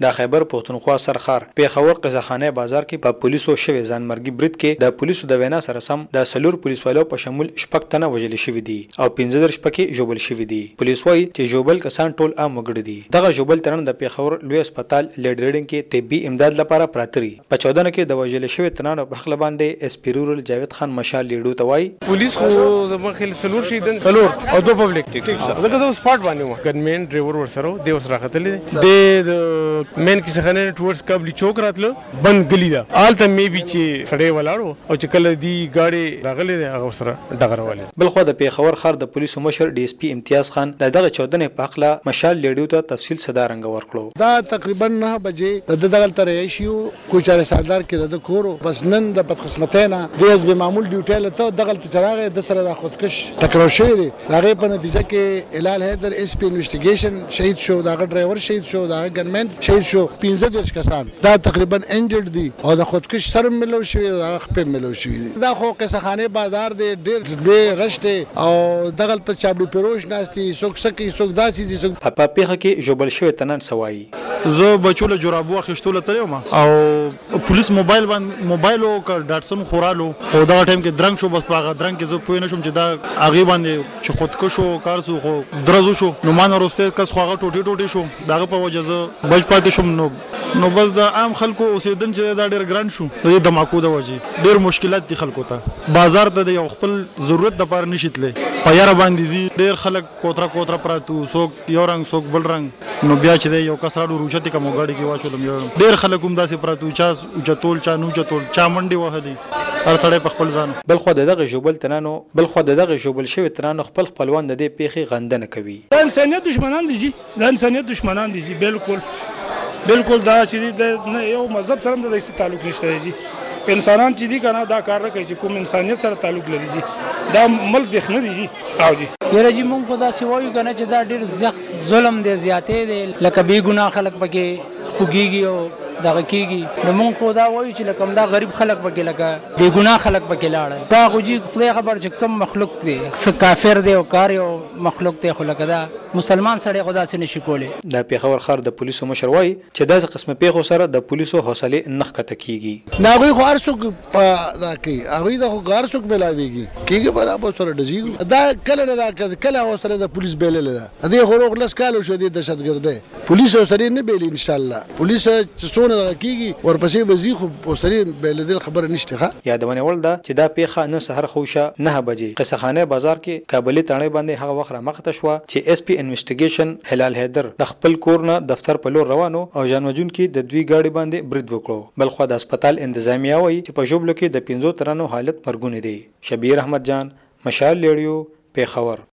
د خیبر پښتونخوا سرخار پیښور قزاخانه بازار کې په پولیسو شوی ځانمرګي برید کې د پولیسو د وینا سره سم د سلور پولیسوالو په شمول شپږ تنه وژل شوي دي او 15 شپږ ژوبل شوي دي. پولیس وايي چې ژوبل کسان ټول عام وګړي دي. دغه ژوبل ترن د پیښور لوی هسپتال لیډریډینګ کې طبي امداد لپاره پراتري. په 14 کې د وژل شوی تنانو په خپل باندې اس پی رورل جاوید خان مشال لیډو ته وايي پولیس خو زما خل سلور شي دن سلور او دو پبلک دغه د سپاټ باندې و ګنمن ډرایور ورسره دی اوس راغتلې د مین کې څنګه ټورس قبلی چوک راتله بند گلی دا آلته می بي چې سړې ولاړو او چې کله دی گاډي راغلي هغه سره ډغروالې. بل خو د پیښور خار د پولیسو مشر ډي اس پی امتیاز خان دغه 14 په خپل مشال لیډو ته تفصیل صدارنګ ورکړو. دا تقریبا 9 بجې د دغه تر ایشیو کوچاره سردار کې د کورو بس نن د بدقسمتینا د حزب معمول ډیوټي لته دغه چراغ د سره د خودکش ټکراو شوی دی. هغه په نتیجه کې هلال حیدر اس پی انویسټیګیشن شهید شو، دغه ډرایور شهید شو، دغه ګنمن شهید شو. 15 کسان دا تقریبا انجرډ دي او د خودکش سر ملو شوی دا خپل ملو شوی دی. دا خو قصخانه بازار دی ډیر لوی رشته او دغه ته چابلی پیروش ناشتي سوک سکی سوک داسي دي. په پیخه کې جوبل شوی تنن سوای زه بچوله جرابو اخیشتوله تلم او پولیس موبایل او ډاټسن خورالو او دا ټایم کې درنګ شو. بس هغه درنګ کې زه پوه نشم چې دا هغه باندې چې خودکشو کار سو خو درزو شو نو مان ورسته کس خو هغه ټوټي شو داغه په وجه زه بچ پاتې شم. نو بس د عام خلکو اوسیدن چې دا ډیر ګران شو د دماکو د وجه ډیر مشکلات دي خلکو ته بازار ته یو خپل ضرورت د پاره نشیتله په یاره باندې زی ډیر خلک کوتره پراتو سوک یو رنگ سوک بل رنگ نو بیا چې یو کساړو روچته کوم غاډي کې واچولم یو ډیر خلک هم داسې پراتو چا چتول چا نو چتول چا منډي وهدي هر سړی په خپل ځان. بل خو دغه ژوبل شوی ترانو خپلوان د دې پیخي غندنه کوي. دا انسانیت دشمنان دي جی بالکل دا چې د یو مذهب سره د هیڅ تعلق نشته جی. انسانان چې دي کنه دا کار کوي چې کوم انسانیت سره تعلق لري جی. دا ملک دښنه دي جی او جی یره جی مونږ خدا سی وایو کنه چې دا ډیر زخ ظلم دی زیاتې دی لکه بی ګناه خلک پکې خوګيږي او دغه کیږي. نو مونږ خدا وایو چې لکه دا غریب خلک پکې لکه بی ګناه خلک پکې لاړل دا غوجي خدای خبر چې کم مخلوق دی څه کافر دی او کار یو مخلوق دی خو لکه دا مسلمان سړی خدا سره نشي کولی. د پیښور خار د پولیسو مشر وایي چې داسې قسمه پیښو سره د پولیسو حوصله نخ کته کیږي. ناغوی خو ارڅوک دا کوي هغه د خو ارڅوک ملاويږي کیږي په تاسو سره دځي دا کله نه دا کله حوصله د پولیس بیلل ده دې خو روغ لس کالو شو دي دهشتګرد پولیس سره نه بیل ان شاء الله پولیس څونه کیږي ورپسې بزی خو سری بیل خبر نشته ښه. یادونه ول دا چې دا پیښه نن سحر خوشه 9 بجې قصخانه بازار کې کابلی تانه باندې هغه وخت را مخته شو چې اس پی انویسټیګیشن هلال حیدر د خپل کورنه دفتر په لور روانو او جانوجون کې د دوی گاډي باندې برید وکړو. بل خو د هسپتال انتظامیه وایي چې په جوبلو کې د 15 ترانو حالت مرګونه دي. شبیر احمد جان مشال لیډیو پیښور.